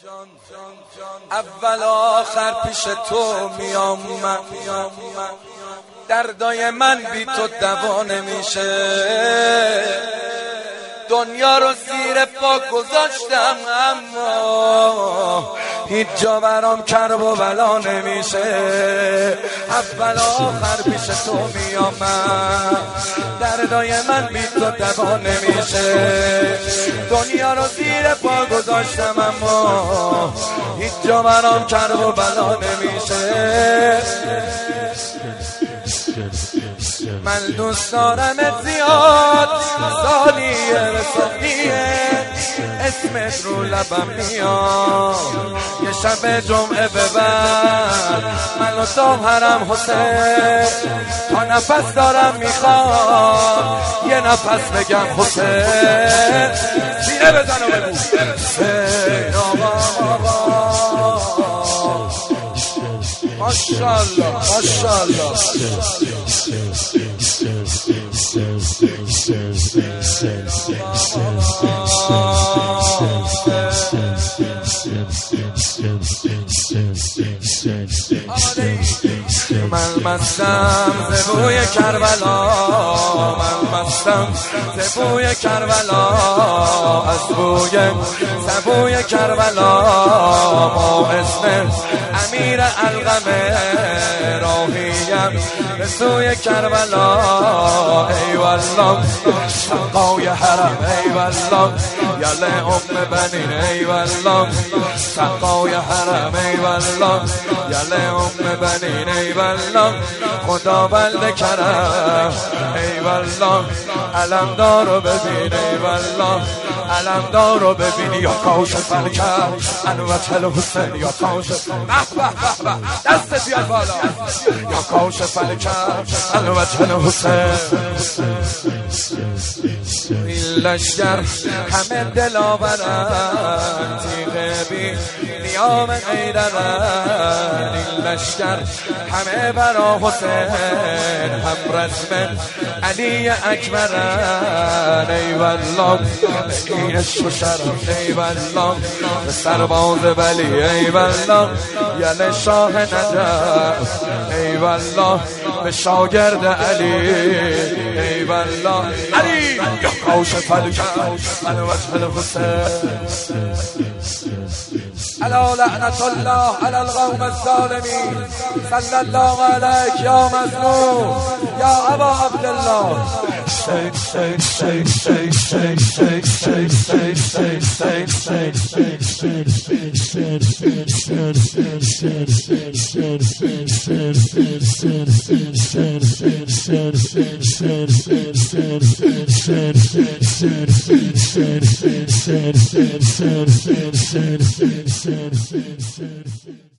اول آخر پیش تو میام من، دردای من بی تو دوا نمیشه. دنیا رو زیر پا گذاشتم اما هیچ جا برام کرب و بلا نمیشه. اول آخر پیش تو میام من، دردای من بی تو دوا نمیشه. دنیا رو زیر پا گذاشتم اما هیچ جا برام کرب و بلا نمیشه. من دوست دارمت زیاد، سالیه به سالیه اسمت رو لبم میاد. یه شب جمعه ببر منو تا حرم حسین، تا نفس دارم میخوام یه نفس بگم حسین. سینه بزن و بگو حسین آقا. ماشاءالله ماشاءالله. من مستم ز بوی کربلا، من مستم ز بوی کربلا، از بوی سبوی کربلا. ما اسم امیر علقمه راهیم به سوی کربلا. ای والله سقای حرم، ای والله یل ام بنین، ای والله سقای حرم، ای والله یل ام بنین، ای والله خداوند کرم. ای والله علمدارو ببین، ای والله علمدارو ببین. یا کاش فلکر انوت الحسین، یا کاش دست بیار بالا. یا کاش فلکر انوت الحسین. این لشگر همه دلاورن، تیغ بی نیام ایدرن. این لشگر همه برا حسین، هم رسم علی اکبرن. ای والله این عشق و شرف، ای والله به سرباز ولی، ای والله یل شاه نجف، ای والله به شاگرد علی، ای والله علی. یا کاش فلکر انوت الحسین. الا لعنت الله علی القوم الظالمین. صلی الله علیک یا مظلوم یا ابا عبدالله. Sen